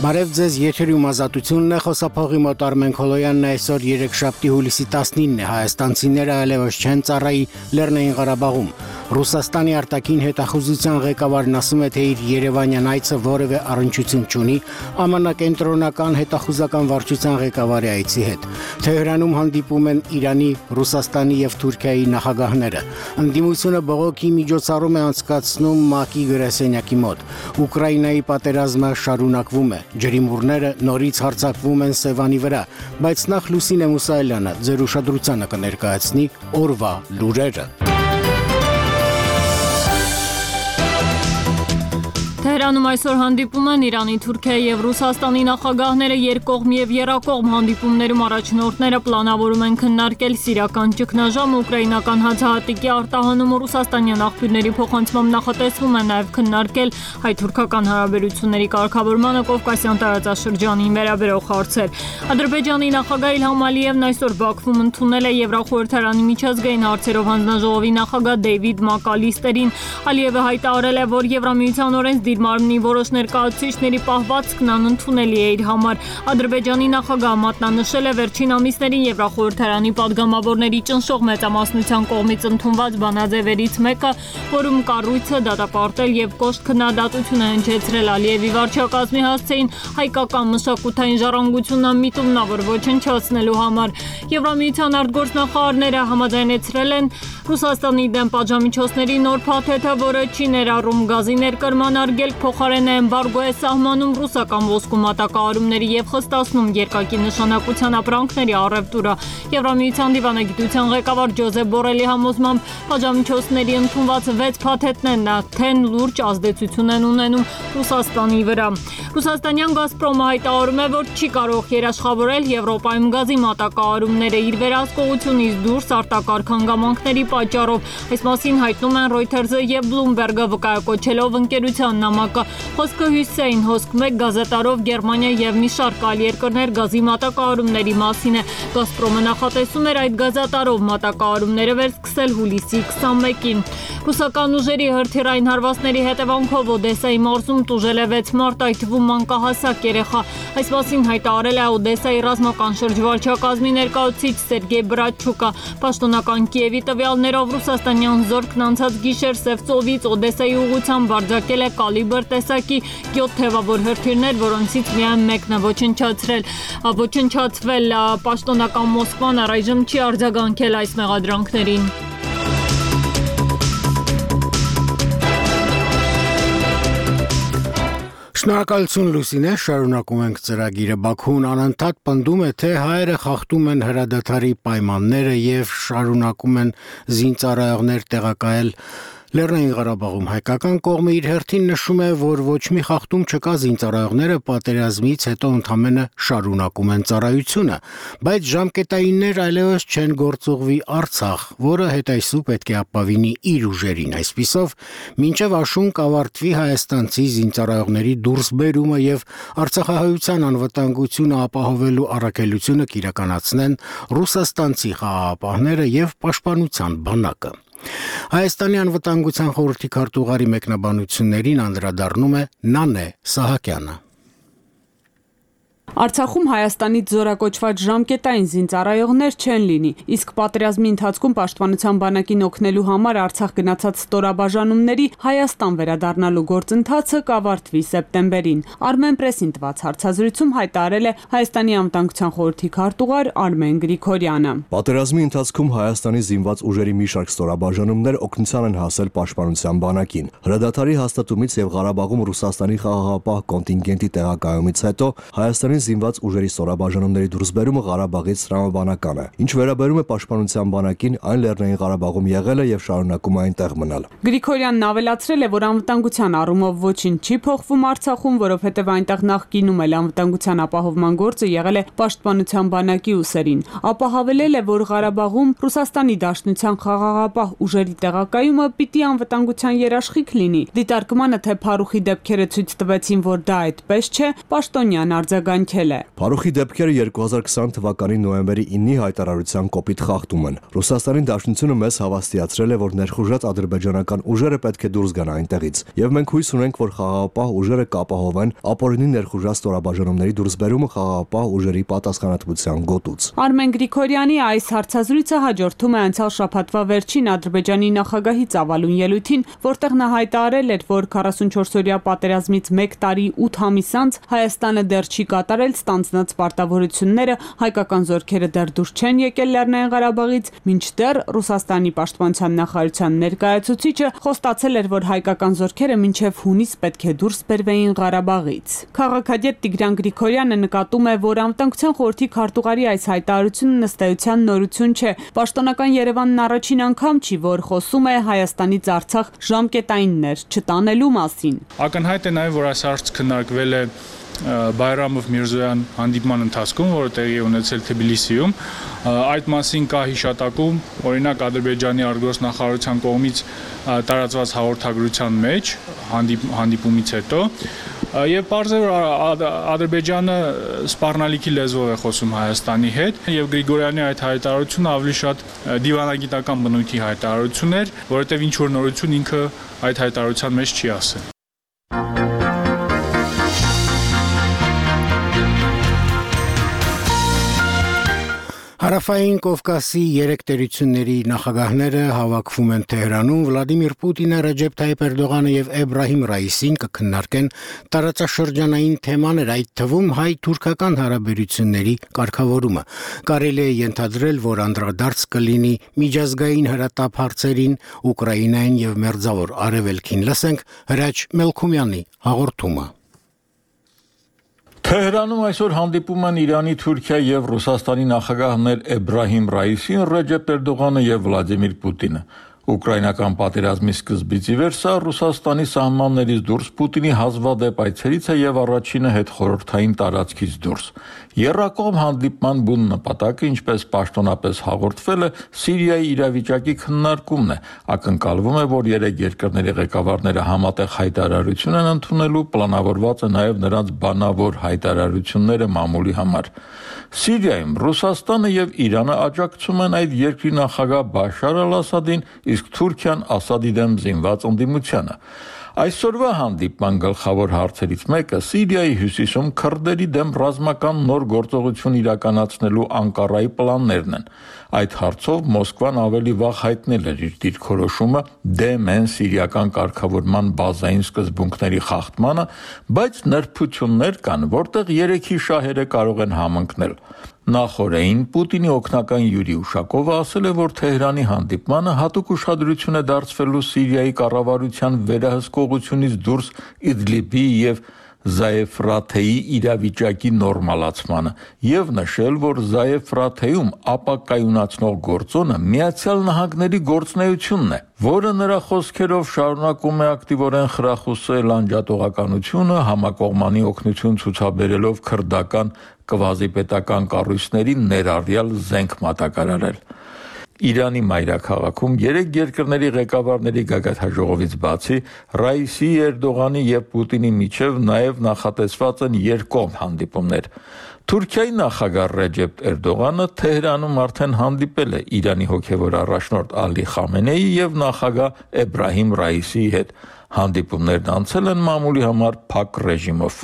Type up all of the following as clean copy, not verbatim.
Բարև ձեզ, եթերում ազատությունն է, խոսափողի մոտ Արմեն Քոլոյանն այսօր երեքշաբթի հուլիսի 19-ն է, հայաստանցիները այլևս չեն ծառայի Լեռնային Ղարաբաղում։ Ռուսաստանի արտաքին հետախուզության ղեկավարն ասում է, թե իր Երևանյան այցը որևէ առնչություն չունի ԱՄՆ կենտրոնական հետախուզական վարչության ղեկավարի այցի հետ։ Թեհրանում հանդիպում են Իրանի, Ռուսաստանի եւ Թուրքիայի նախագահները։ Ընդդիմությունը բողոքի միջոցառում է անցկացնում ՄԱԿ-ի գրասենյակի մոտ։ Ուկրաինայի պատերազմը շարունակվում է։ Ջրիմուռները նորից հարձակվում են Սևանի վրա, բայց նախ Լուսինե Մուսայելյանը ձեր ուշադրությանը կներկայացնի օրվա լուրերը։ Թեհրանում այսօր հանդիպում են Իրանի, Թուրքիայի եւ Ռուսաստանի նախագահները երկկողմ եւ եռակողմ հանդիպումներում առաջնորդները պլանավորում են քննարկել սիրիական ճգնաժամը, ուկրաինական հացահատիկի արտահանումը, ռուսաստանյան աղբյուրների փոխանցմամբ նախատեսվում է նաեւ քննարկել հայ-թուրքական հարաբերությունների կարգավորմանը Կովկասյան տարածաշրջանին վերաբերող հարցեր։ Ադրբեջանի նախագահ Իլհամ Ալիևն այսօր Բաքվում ընդունել է Եվրախորհրդարանի միջազգային հարցերով հանձնաժողովի նախագահ Դեյվիդ Մակալիստերին։ Ալիևը հայտարարել է, որ Եվրամիության օրենսդիր մարմնի որոշ ներկայացուցիչների պահվածքն անընդունելի է իր համար։ Ադրբեջանի նախագահը մատնանշել է վերջին ամիսներին Եվրախորհրդարանի падգամավորների ճնշող մեծամասնության կողմից ընդունված բանաձևերից մեկը, որում կառույցը դատապարտել եւ կոշտ քննադատություն է հնչեցրել Ալիևի վարչակազմի հասցեին հայկական մշակութային ժառանգությունն միտումնավոր ոչնչացնելու համար։ Եվրամիության արտգործնախարարները համաձայնեցրել են Ռուսաստանի դեմ պատժամիջոցների նոր փաթեթը, որը չի ներառում գազի ներկրման արգելք, փոխարեն է էմբարգո է սահմանում ռուսական ոսկու մատակարարումների եւ խստացնում երկակի նշանակության ապրանքների առևտուրը։ Եվրամիության դիվանագիտության ղեկավար Ջոզեփ Բորելի համոզմամբ պատժամիջոցների ընդունված 6 փաթեթներն արդեն լուրջ ազդեցություն են ունենում Ռուսաստանի վրա։ Ռուսաստանյան Գազպրոմը հայտարարում է, որ չի կարող երաշխավորել Եվրոպայում գազի մատակարարումները իր վերահսկողությունից դուրս արտակարգ հանգամանքների պատճառով։ Այս մասին հայտնում են Reuters-ը եւ Bloomberg-ը վկայակոչելով ընկերության նամակը։ Խոսքը հյուսիսային հոսք 1 գազետարով Գերմանիա եւ մի շարք այլ երկրներ գազի մատակարարումների մասին է։ Գազպրոմը նախատեսում էր այդ գազատարով մատակարարումները վերսկսել հուլիսի 21-ին։ Ռուսական ուժերի հրթիռային հարվածների հետևանքով Օդեսայի մարզում տուժել է 6 մարդ, այդ թվում մանկահասակ երեխա։ Այս մասին հայտարարել է Օդեսայի ռազմական շրջվարչակազմի ներկայացուցիչ Սերգեյ Բրատչուկը։ Պաշտոնական Կիևի տվյալներով Ռուսաստանյան զորքն անցած գիշեր Սևծովից Օդեսայի ուղղությամբ արձակել է կալիբր տեսակի 7 թևավոր հրթիռներ, որոնցից միայն մեկն է ոչնչացվել։ Պաշտոնական Մոսկվան առայժմ չի արձագանքել այս մեղադրանքներին։ Շնորհակալություն Լուսինե, շարունակում ենք ծրագիրը։ Բաքուն անընդհատ պնդում է, թե հայերը խախտում են հրադադարի պայմանները եւ շարունակում են զինծառայողներ տեղակայել Լեռնային Ղարաբաղում։ Հայկական կողմը իր հերթին նշում է, որ ոչ մի խախտում չկա, զինծառայողները պատերազմից հետո ընդամենը շարունակում են ծառայությունը, բայց ժամկետայիններ այլևս չեն գործուղվի Արցախ, որը հետայսու պետք է ապավինի իր ուժերին։ Այսպիսով, մինչև աշուն կավարտվի հայաստանցի զինծառայողների դուրսբերումը եւ արցախահայության անվտանգությունը ապահովելու առաքելությունը կիրականացնեն ռուսաստանցի խաղաղապահները եւ պաշտպանության բանակը։ Հայաստանի անվտանգության խորհրդի քարտուղարի մեկնաբանություններին անդրադառնում է Նանե Սահակյանը։ Արցախում Հայաստանից զորակոչված ժամկետային զինծառայողներ չեն լինի, իսկ պատերազմի ընթացքում պաշտպանության բանակին օգնելու համար Արցախ գնացած ստորաբաժանումների Հայաստան վերադառնալու գործընթացը կավարտվի սեպտեմբերին։ Armenpress-ին տված հարցազրույցում հայտարարել է Հայաստանի անվտանգության խորհրդի քարտուղար Արմեն Գրիգորյանը։ Պատերազմի ընթացքում Հայաստանի զինված ուժերի մի շարք ստորաբաժանումներ օգնության են հասել պաշտպանության բանակին։ Հրադադարի հաստատումից եւ Ղարաբաղում Ռուսաստանի խաղաղապահ կոնտինգենտի տեղակայումից հետո Հայաստանի զինված ուժերի ստորաբաժանումների դուրսբերումը Ղարաբաղից տրամաբանական է։ Ինչ վերաբերում է պաշտպանության բանակին, այն Լեռնային Ղարաբաղում եղել է եւ շարունակում է այնտեղ մնալ։ Գրիգորյանն ավելացրել է, որ անվտանգության առումով ոչինչ չի փոխվում Արցախում, որովհետեւ այնտեղ նախկինում էլ անվտանգության ապահովման գործը եղել է պաշտպանության բանակի ուսերին։ Ապա հավելել է, որ Ղարաբաղում Ռուսաստանի Դաշնության խաղաղապահ ուժերի տեղակայումը պիտի անվտանգության երաշխիք լինի։ Դիտարկմանը, թե փարուխի դեպքերը ցույց տվեցին, որ դա այդպես չէ, պաշտոնյան արձագանք արգելել է։ Փարուխի դեպքերը 2020 թվականի նոյեմբերի 9-ի հայտարարության կոպիտ խախտում են։ Ռուսաստանի Դաշնությունը մեզ հավաստիացրել է, որ ներխուժած ադրբեջանական ուժերը պետք է դուրս գան այնտեղից, եւ մենք հույս ունենք, որ խաղաղապահ ուժերը կապահովեն ապօրինի ներխուժած ստորաբաժանումների դուրսբերումը խաղաղապահ ուժերի պատասխանատվության գոտուց։ Արմեն Գրիգորյանի այս հարցազրույցը հաջորդում է անցյալ շաբաթվա վերջին Ադրբեջանի նախագահի ծավալուն ելույթին, որտեղ նա հայտարարել էր, որ 44-օրյա պատերազմից 1 տարի 8 ամիս անց Հայաստանը դեռ չի կատարել ստանձնած պարտավորությունները, հայկական զորքերը դեռ դուրս չեն եկել Լեռնային Ղարաբաղից, մինչդեռ Ռուսաստանի պաշտպանության նախարարության ներկայացուցիչը խոստացել էր, որ հայկական զորքերը մինչև հունիս պետք է դուրս բերվեին Ղարաբաղից։ Քաղաքագետ Տիգրան Գրիգորյանը նկատում է, որ Անվտանգության խորհրդի քարտուղարի այս հայտարարությունը ըստեյության նորություն չէ։ Պաշտոնական Երևանն առաջին անգամ չի, որ խոսում է Հայաստանից Արցախ ժամկետայիններ չտանելու մասին։ Ակնհայտ է նաև, որ այս հարցը քննարկվել է Բայրամով Միրզոյան հանդիպման ընթացքում, որը տեղի է ունեցել Թբիլիսիում, այդ մասին կա հիշատակում, օրինակ Ադրբեջանի արտգործնախարարության կողմից տարածված հաղորդագրության մեջ հանդիպումից հետո, եւ պարզ է, որ Ադրբեջանը սպառնալիքի լեզվով է խոսում Հայաստանի հետ, եւ Գրիգորյանի այդ հայտարարությունը ավելի շատ դիվանագիտական բնույթի հայտարարություն էր, որովհետեւ ինչ որ նորություն ինքը այդ հայտարարության մեջ չի ասել։ Հարավային Կովկասի 3 տերությունների նախագահները հավաքվում են Թեհրանում, Վլադիմիր Պուտինը, Ռեջեփ Թայիփ Էրդողանը եւ Էբրահիմ Ռայիսին կքննարկեն տարածաշրջանային թեմաներ, այդ թվում հայ-թուրքական հարաբերությունների կարգավորումը։ Կարելի է ենթադրել, որ անդրադարձ կլինի միջազգային հրատապ հարցերին, Ուկրաինային եւ Մերձավոր Արևելքին։ Լսենք Հրաչ Մելքումյանի հաղորդումը։ Թեհրանում այսօր հանդիպում են Իրանի, Թուրքիա եւ Ռուսաստանի նախագահներ Էբրահիմ Ռայիսին, Ռեջեփ Էրդողանը եւ Վլադիմիր Պուտինը։ Ուկրաինական պատերազմի սկզբից ի վեր սա Ռուսաստանի սահմաններից դուրս Պուտինի հազվադեպ այցերից է եւ առաջինը հետխորհրդային տարածքից դուրս։ Եռակողմ հանդիպման բուն նպատակը, ինչպես պաշտոնապես հաղորդվել է, Սիրիայի իրավիճակի քննարկումն է։ Ակնկալվում է, որ 3 երկրների ղեկավարները համատեղ հայտարարություն են ընդունելու, պլանավորված է նաեւ նրանց բանավոր հայտարարությունները մամուլի համար։ Սիրիայում Ռուսաստանը եւ Իրանը աջակցում են այդ երկրի նախագահ Բաշար Ալ-Ասադին, իսկ Թուրքիան Ասադի դեմ զինված ընդդիմությանը։ Այսօրվա հանդիպման գլխավոր հարցերից մեկը Սիրիայի հյուսիսում քրդերի դեմ ռազմական նոր գործողություն իրականացնելու Անկարայի պլաններն են։ Այդ հարցով Մոսկվան ավելի վաղ հայտնել էր իր դիրքորոշումը դեմ են սիրիական կարգավորման բազային սկզբունքների խախտմանը, բայց նրբություններ կան, որտեղ 3-ի շահերը կարող են համընկնել։ Նախորդին Պուտինի օգնական Յուրի Ուշակովը ասել է, որ Թեհրանի հանդիպմանը հատուկ ուշադրություն է դարձվելու Սիրիայի կառավարության վերահսկողությունից դուրս Իդլիբի եւ Զայեֆրաթեի իրավիճակի նորմալացմանը եւ նշել, որ Զայեֆրաթեում ապակայունացնող գործոնը Միացյալ Նահանգների գործունեությունն է, որը նրա խոսքերով շարունակում է ակտիվորեն խրախուսել անջատողականությունը, համակողմանի օգնություն ցուցաբերելով քրդական կվազիպետական կառույցներին ներառյալ զենք մատակարարել։ Իրանի մայրաքաղաքում 3 երկրների ղեկավարների գագաթնաժողովից բացի Ռայիսի, Էրդողանի եւ Պուտինի միջև նաեւ նախատեսված են երկկողմ հանդիպումներ։ Թուրքիայի նախագահ Ռեջեփ Էրդողանը Թեհրանում արդեն հանդիպել է Իրանի հոգևոր առաջնորդ Ալի Խամենեի եւ նախագահ Էբրահիմ Ռայիսի հետ։ Հանդիպումներն անցել են մամուլի համար փակ ռեժիմով։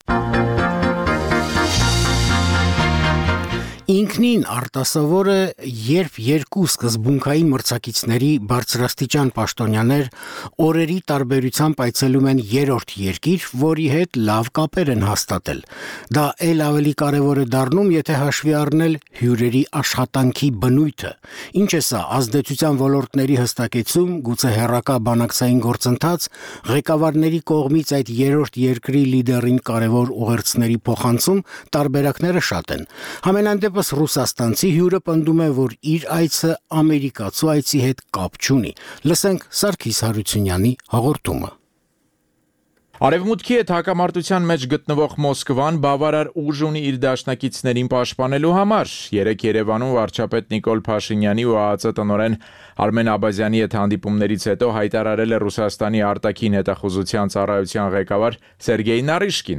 Ինքնին արտասովոր է, երբ երկու սկզբունքային մրցակիցների բարձրաստիճան պաշտոնյաներ օրերի տարբերությամբ այցելում են երրորդ երկիր, որի հետ լավ կապեր են հաստատել։ Դա էլ ավելի կարևոր է դառնում, եթե հաշվի առնել հյուրերի աշխատանքի բնույթը։ Ինչ է սա, ազդեցության ոլորտների հստակեցում, գուցե հեռակա բանակցային գործընթաց, ղեկավարների կողմից այդ երրորդ երկրի լիդերին կարևոր ուղերձների փոխանցում, տարբերակները շատ են։ Համենայն դեպս ռուսաստանցի հյուրը պնդում է, որ իր այցը ամերիկացու այցի հետ կապ չունի։ Լսենք Սարգիս Հարությունյանի հաղորդումը։ Արևմուտքի հետ հակամարտության մեջ գտնվող Մոսկվան բավարար ուժ ունի իր դաշնակիցներին պաշտպանելու համար։ Երեկ Երևանում վարչապետ Նիկոլ Փաշինյանի ու ԱԱԾ տնօրեն Արմեն Աբազյանի հետ հանդիպումներից հետո հայտարարել է Ռուսաստանի արտաքին հետախուզության ծառայության ղեկավար Սերգեյ Նարիշկինը։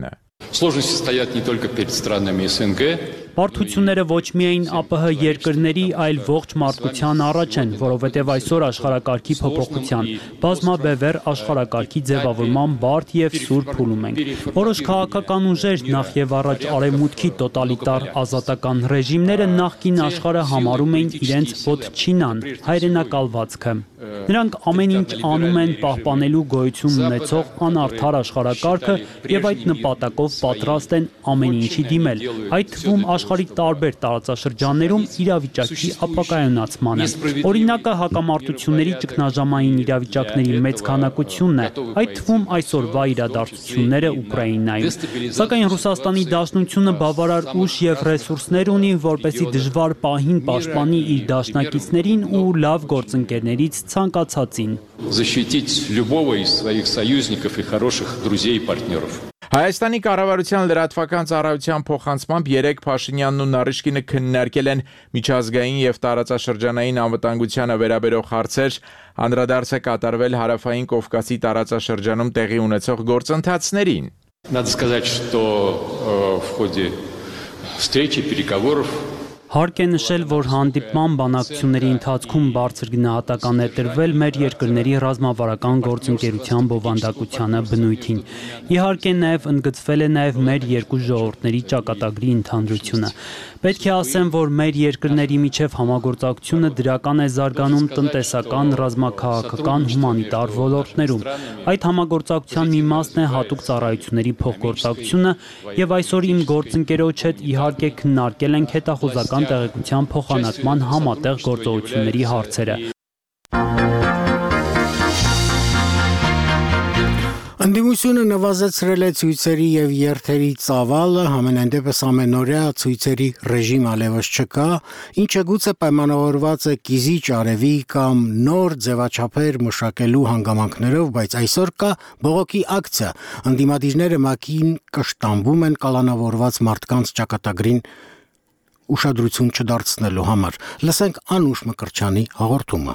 Сложности стоят не только перед странами СНГ. Բարդությունները ոչ միայն ԱՊՀ երկրների, այլ ողջ մարդկության առաջ են, որովհետև այսօր աշխարհակարգի փոփոխության, բազմաբևեռ աշխարհակարգի ձևավորման բարդ եւ սուր փուլում ենք։ Որոշ քաղաքական ուժեր, նախ եւ առաջ արևմուտքի տոտալիտար ազատական ռեժիմները նախկին աշխարհը համարում էին իրենց ոդչինան, հայրենակալվածքը։ Նրանք ամեն ինչ անում են պահպանելու գոյություն ունեցող անարդար աշխարհակարգը եւ այդ նպատակով պատրաստ են ամեն ինչի դիմել, այդ թվում աշխարհի տարբեր տարածաշրջաններում իրավիճակի ապակայունացմանը։ Օրինակը հակամարտությունների ճգնաժամային իրավիճակների մեծ քանակությունն է, այդ թվում այսօրվա իրադարձությունները Ուկրաինայում։ Սակայն Ռուսաստանի Դաշնությունը բավարար ուժ եւ ռեսուրսներ ունի, որպեսզի դժվար պահին պաշտպանի իր դաշնակիցներին ու լավ գործընկերներից ցանկացածին։ Защитить любого из своих союзников и хороших друзей и партнеров. Հայաստանի կառավարության լրատվական ծառայության փոխանցմամբ 3 Փաշինյանն ու Նարիշկինը քննարկել են միջազգային եւ տարածաշրջանային անվտանգությանը վերաբերող հարցեր, անդրադարձ է կատարվել Հարավային Կովկասի տարածաշրջանում տեղի ունեցող գործընթացներին։ Надо сказать, что в ходе встречи, переговоров Հարկ է նշել, որ հանդիպման բանակցությունների ընթացքում բարձր գնահատական է տրվել մեր երկրների ռազմավարական գործընկերության բովանդակությանը բնույթին։ Իհարկե նաև ընդգծվել է նաև մեր երկու ժողովուրդների ճակատագրի ընդհանրությունը։ Պետք է ասեմ, որ մեր երկրների միջև համագործակցությունը դրական է զարգանում տնտեսական, ռազմաքաղաքական, հումանիտար ոլորտներում։ Այդ համագործակցության մի մասն է հատուկ ծառայությունների փոխգործակցությունը, եւ այսօր իմ գործընկերոջ հետ իհարկե քննարկել ենք հետախուզական տեղեկության փոխանակման համատեղ գործողությունների հարցերը։ Ընդդիմությունը նվազեցրել է ցույցերի եւ երթերի ծավալը, համենայն դեպս ամենօրյա ցույցերի ռեժիմ ալևս չկա, ինչը գուցե պայմանավորված է կիզիչ արևի կամ նոր ձևաչափեր մշակելու հանգամանքներով, բայց այսօր կա բողոքի ակցիա։ Ընդդիմադիրները ՄԱԿ-ին կշտամբում են կալանավորված մարդկանց ճակատագրին ուշադրություն չդարձնելու համար։ Լսենք Անուշ Մկրչյանի հաղորդումը։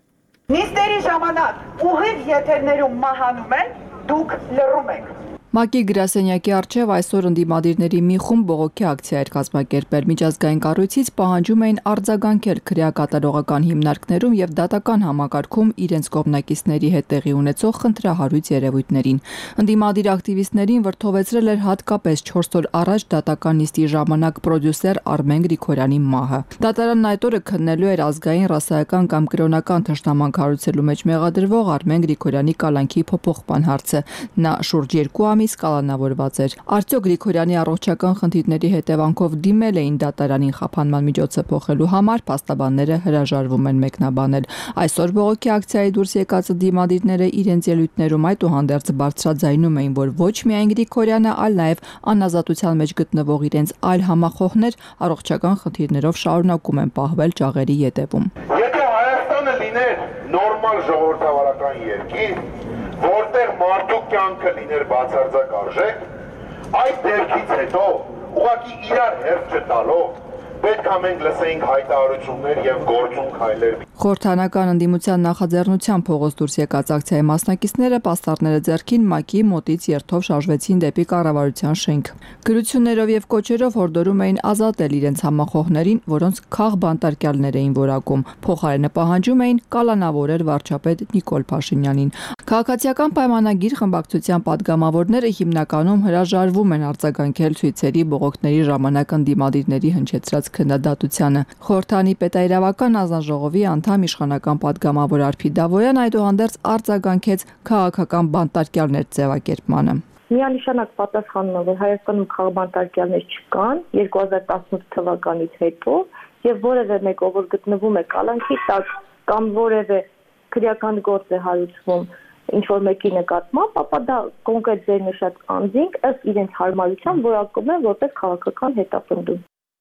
Նիստերի ժամանակ ուղիղ եթերներում մահանում են, դուք լռում եք։ ՄԱԿ-ի գրասենյակի առջև այսօր ընդդիմադիրների մի խումբ բողոքի ակցիա էր կազմակերպել։ Միջազգային կառույցից պահանջում էին արձագանքել քրեակատարողական հիմնարկներում եւ դատական համակարգում իրենց կողմնակիցների հետ տեղի ունեցող խնդրահարույց երևույթներին։ Ընդդիմադիր ակտիվիստներին վրդովեցրել էր հատկապես 4 օր առաջ դատական նիստի ժամանակ պրոդյուսեր Արմեն Գրիգորյանի մահը։ Դատարանն այդ օրը քննելու էր ազգային, ռասայական կամ կրոնական թշնամանք հարուցելու մեջ մեղադրվող Արմեն Գրիգորյանի կալանքի փոփոխման հարցը։ Նա շուրջ 2 ամիս կալանավորված էր։ Արդյոք Գրիգորյանի առողջական խնդիրների հետևանքով դիմել էին դատարանին խափանման միջոցը փոխելու համար, փաստաբանները հրաժարվում են մեկնաբանել։ Այսօր բողոքի ակցիայի դուրս եկած դիմադիրները իրենց ելույթներում այդուհանդերձ բարձրաձայնում էին, որ ոչ միայն Գրիգորյանը, այլ նաև անազատության մեջ գտնվող իրենց այլ համախոհներ առողջական խնդիրներով շարունակում են պահվել ճաղերի ետևում։ Եթե Հայաստանը լիներ նորմալ ժողովրդավարական երկիր, որտեղ մարդու կյանքը լիներ բացարձակ արժեք, այդ դեպքից հետո ուղղակի իրար հերթ չտալով պետք է մենք լսենք հայտարարություններ եւ գործուն քայլեր։ Խորհրդանական ընդդիմության նախաձեռնությամբ փողոց դուրս եկած ակցիայի մասնակիցները պաստառները ձեռքին ՄԱԿ-ի մոտից երթով շարժվեցին դեպի կառավարության շենք։ Գրություններով եւ կոչերով հորդորում էին ազատել իրենց համախոհներին, որոնց քաղ բանտարկյալներ էին որակում։ Փոխարենը պահանջում էին կալանավորել վարչապետ Նիկոլ Փաշինյանին։ Քաղաքացիական պայմանագիր խմբակցության падգամավորները հիմնականում հրաժարվում են արձագանքել ցույցերի բողոքների ժամանակ ընդդիմադիրների հնչեցրած քննադատությանը։ Խորհրդանի պետաիրավական ազնաժողովի անդամ իշխանական падգամավոր Արփի Դավոյան այդուհանդերձ արձագանքեց քաղաքական բանտարկյալներ ձևակերպմանը։ Միանշանակ պատասխանում է, որ Հայաստանում քաղաքաբանտարկյալներ չկան 2018 թվականից հետո եւ որևէ մեկը, որ գտնվում է կալանքի տակ կամ որևէ քրեական գործ է հարուցվում ինչ որ մեկի նկատմամբ, ապա դա կոնկրետ ձեր նշած անձինք ըստ իրենց հարմարության որակում են որպես քաղաքական հետապնդում։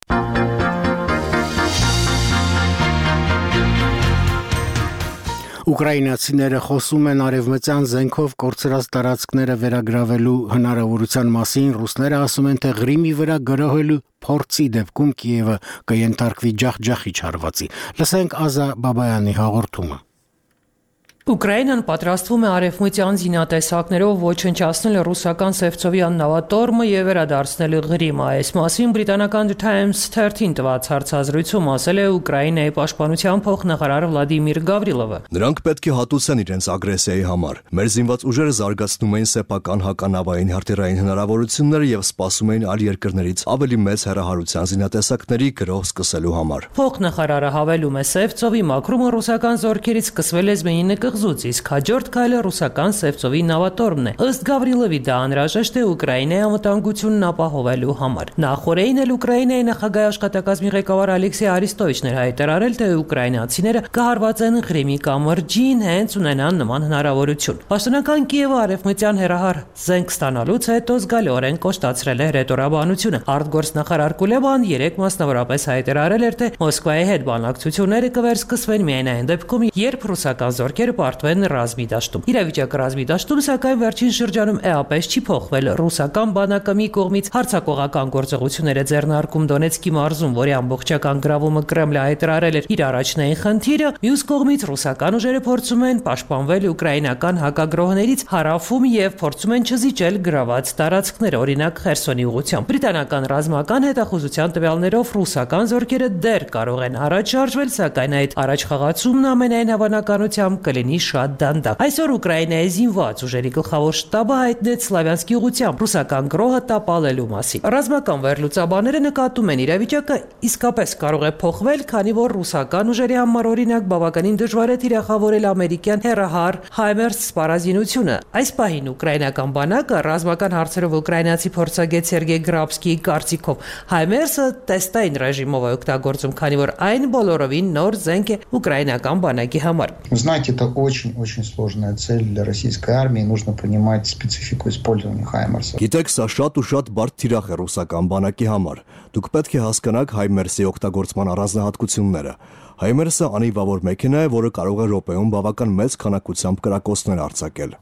Ուկրաինացիները խոսում են արևմտյան զենքով կորցրած տարածքները վերագրավելու հնարավորության մասին, ռուսները ասում են, թե Ղրիմի վրա գրոհելու փորձի դեպքում Կիևը կենթարկվի ջախջախիչ հարվածի։ Լսենք Ազա Բաբայանի հաղորդումը։ Ուկրաինան պատրաստվում է արևմտյան զինատեսակներով ոչնչացնել ռուսական Սևծովյան նավատորմը եւ վերադարձնել Ղրիմը։ Այս մասին բրիտանական The Times 13 տված հարցազրույցում ասել է Ուկրաինայի պաշտպանության փոխնախարար Վլադիմիր Գավրիլովը։ Նրանք պետք է հատուցեն իրենց ագրեսիայի համար։ Մեր զինված ուժերը զարգացնում էին սեփական հականավային հրթիռային հնարավորությունները եւ սպասում էին այլ երկրներից ավելի մեծ հեռահարության զինատեսակների գրոհ սկսելու համար։ Փոխնախարարը հավելում է Սևծովի մաքրումը ռուսական զորքերից սկսվել է Զմեյինի կղզուց, իսկ հաջորդ քայլը ռուսական Սևծովի նավատորմն է։ Ըստ Գավրիլովի դա անհրաժեշտ է Ուկրաինայի անվտանգությունն ապահովելու համար։ Նախորդին էլ Ուկրաինայի նախագահի աշխատակազմի ղեկավար Ալեքսեյ Արիստովիչն էր հայտարարել, թե ուկրաինացիները կհարվածեն Ղրիմի կամրջին հենց ունենան նման հնարավորություն։ Պաշտոնական Կիևը արևմտյան հեռահար զենք ստանալուց հետո զգալիորեն կոշտացրել է հրետորաբանությունը։ Արտգործնախարար Կուլեբան երեկ մասնավորապես հայտարարել էր, թե Մոսկվայի հետ բանակցությունները կվերսկսվեն միայն այն դեպքում, երբ ռուսական զորքերը պարտվեն ռազմի դաշտում։ Իրավիճակը ռազմի դաշտում սակայն վերջին շրջանում էապես չի փոխվել։ Ռուսական բանակը մի կողմից հարձակողական գործողությունները ձեռնարկում Դոնեցկի մարզում, որի ամբողջական գրավումը Կրեմլը հայտարարել էր իր առաջնային խնդիրը, մյուս կողմից ռուսական ուժերը փորձում են պաշտպանվել ուկրաինական հակագրոհներից հարավում եւ փորձում են չզիջել գրաված տարածքներ, օրինակ Խերսոնի ուղղությամբ։ Բրիտանական ռազմական հետախուզության տվյալներով ռուսական զորքերը դեռ կարող են առաջ շարժվել, սակայն այդ առաջխաղացումն ամենայն հավանականությամբ կլինի շատ դանդաղ։ Այսօր Ուկրաինայի զինված ուժերի գլխավոր շտաբը հայտնեց Սլավյանսկի ուղղությամբ ռուսական գրոհը տապալելու մասին։ Ռազմական վերլուծաբանները նկատում են իրավիճակը իսկապես կարող է փոխվել, քանի որ ռուսական ուժերի համար օրինակ բավականին դժվար է թիրախավորել ամերիկյան հեռահար Հայմերս սպառազինությունը։ Այս պահին ուկրաինական բանակը ռազմական հարցերով ուկրաինացի փորձագետ Սերգեյ Գրաբսկիի կարծիքով Հայմերսը տեստային ռեժիմով է օգտագործում, քանի որ այն բոլորովին նոր զենք է ուկրաինական բանակի համար։ Знаете, это очень сложная цель для российской армии, нужно понимать специфику использования Хаймерса. Գիտեք, սա շատ ու շատ բարդ թիրախ է ռուսական բանակի համար։ Դուք պետք է հասկանաք Հայմերսի օգտագործման առանձնահատկությունները։ Հայմերսը անիվավոր մեքենա է, որը կարող է րոպեում բավական մեծ քանակությամբ կրակոցներ արձակել։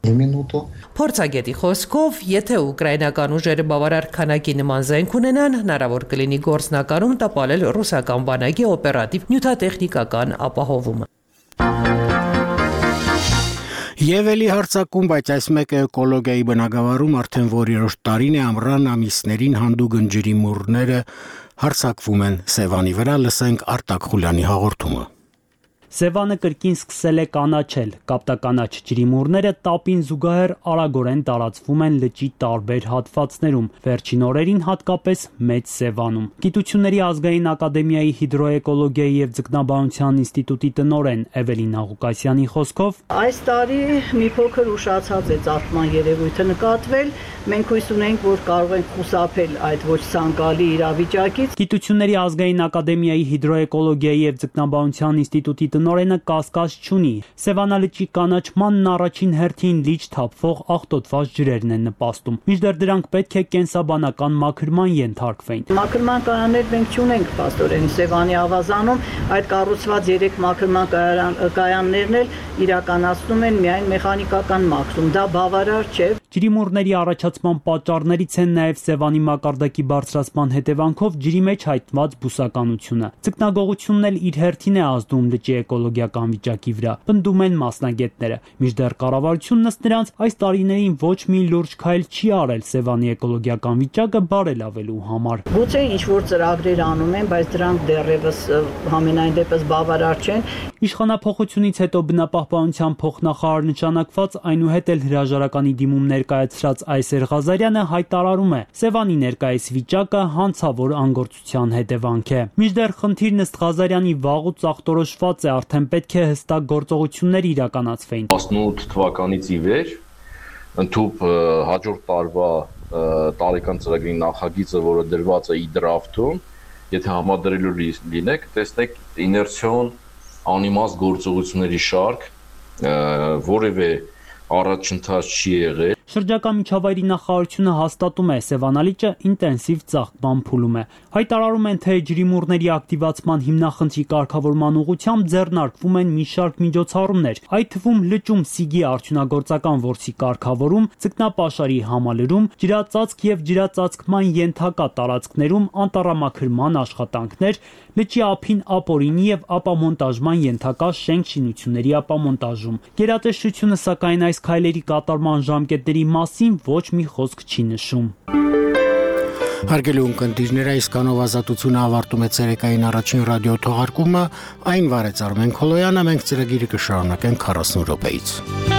Փորձագետի խոսքով, եթե ուկրաինական ուժերը բավարար քանակի նման զենք ունենան, հնարավոր կլինի գործնականում տապալել ռուսական բանակի օպերատիվ նյութատեխնիկական ապահովումը։ Եվ էլի հարցակում, բայց այս մեկը էկոլոգիայի բնագավառում արդեն որերորդ տարին է ամռան ամիսներին հանդուգն ջրիմուռները հարցակվում են Սևանի վրա, լսենք Արտակ Խուլյանի հաղորդումը։ Սևանը կրկին սկսել է կանաչել, կապտականաչ ջրիմուռները տապին զուգահեռ արագորեն տարածվում են լճի տարբեր հատվածներում, վերջին օրերին հատկապես Մեծ Սևանում։ Գիտությունների ազգային ակադեմիայի հիդրոէկոլոգիայի եւ ձկնաբանության ինստիտուտի տնօրեն Էվելինա Ղուկասյանի խոսքով այս տարի մի փոքր ուշացած է ծաղկման երևույթը նկատվել, մենք հույս ունենք, որ կարող ենք խուսափել այդ ոչ ցանկալի իրավիճակից։ Գիտությունների ազգային ակադեմիայի հիդրոէկոլոգիայի եւ ձկնաբանության ինստիտուտի տնօրենը կասկած չունի։ Սևանալճի կանաչմանն առաջին հերթին լիճ թափվող աղտոտված ջրերն են նպաստում։ Մինչդեռ դրանք պետք է կենսաբանական մաքրման ենթարկվեն։ Մաքրման կայաններ մենք չունենք փաստորեն Սևանի ավազանում, այդ կառուցված 3 մաքրման կայաններն էլ իրականացնում են միայն մեխանիկական մաքրում։ Դա բավարար չէ։ Ջրիմուռների առաջացման պատճառներից են նաև Սևանի մակարդակի բարձրացման հետևանքով ջրի մեջ հայտնված բուսականությունը։ Ձկնագողությունն էլ իր հերթին է ազդում լճի էկոլոգիական վիճակի վրա, պնդում են մասնագետները։ Մինչդեռ կառավարությունն ըստ նրանց այս տարիներին ոչ մի լուրջ քայլ չի արել Սևանի էկոլոգիական վիճակը բարելավելու համար։ Գուցե ինչ-որ ծրագրեր անում են, բայց դրանք դեռևս համենայն դեպս բավարար չեն։ Իշխանափոխությունից հետո բնապահպանության փոխնախարար նշանակված այնուհետ էլ հրաժարականի դիմում ներկայացրած Այսեր Ղազարյանը հայտարարում է. Սևանի ներկայիս վիճակը հանցավոր անգործության հետևանք է։ Մինչդեռ խնդիրն ըստ Ղազարյանի վաղուց ախտորոշված է, արդեն պետք է հստակ գործողություններ իրականացվեն։ 18 թվականից ի վեր ընդհանուր հաջորդ տարվա տարեկան ծրագրի նախագիծը, որը դրված է իդրաֆթում, եթե համադրելու լինեք, տեսնեք իներցիոն անիմաստ գործողությունների շարք, որևէ առաջընթաց չի եղել։ Շրջակա միջավայրի նախարարությունը հաստատում է Սևանալիճը ինտենսիվ ծաղկման փուլում է։ Հայտարարում են, թե ջրիմուռների ակտիվացման հիմնախնդրի կարգավորման ուղղությամբ ձեռնարկվում են մի շարք միջոցառումներ, այդ թվում լճում Սիգի արդյունագործական որսի կարգավորում, ձկնապաշարի համալրում, ջրածածկ եւ ջրածածկման ենթակա տարածքներում անտառամաքրման աշխատանքներ, լճի ափին ապօրինի եւ ապամոնտաժման ենթակա շենք-շինությունների ապամոնտաժում։ Գերատեսչությունը սակայն այս քայլերի կատարման ժամկետների մասին ոչ մի խոսք չի նշում։ Հարգելի ունկնդիրներ, այսքանով ազատությունը ավարտում է ցերեկային առաջին ռադիո թողարկումը, այն վարեց Արմեն Քոլոյանը, մենք ծրագիրը կշարունակենք 40 րոպեից։